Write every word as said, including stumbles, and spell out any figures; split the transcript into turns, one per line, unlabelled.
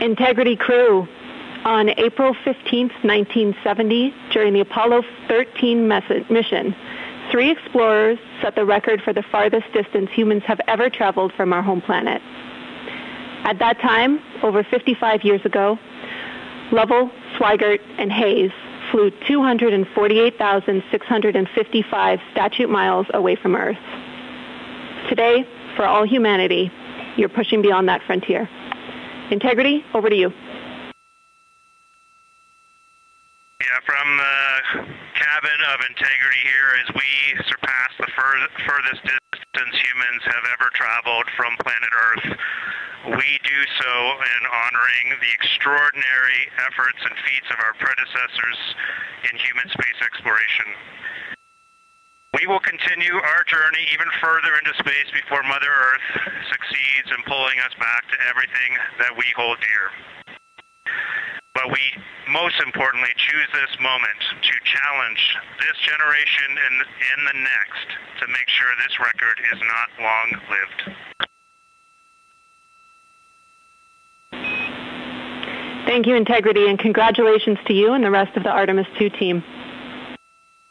Integrity crew, on April fifteenth, nineteen seventy, during the Apollo thirteen mission, three explorers set the record for the farthest distance humans have ever traveled from our home planet. At that time, over fifty-five years ago, Lovell, Swigert, and Hayes flew two hundred forty-eight thousand six hundred fifty-five statute miles away from Earth. Today, for all humanity, you're pushing beyond that frontier. Integrity, over to you.
Yeah, from the cabin of Integrity here, as we surpass the fur- furthest distance humans have ever traveled from planet Earth, we do so in honoring the extraordinary efforts and feats of our predecessors in human space exploration. We will continue our journey even further into space before Mother Earth succeeds in pulling us back to everything that we hold dear. But we, most importantly, choose this moment to challenge this generation and, and the next to make sure this record is not long-lived.
Thank you, Integrity, and congratulations to you and the rest of the Artemis two team.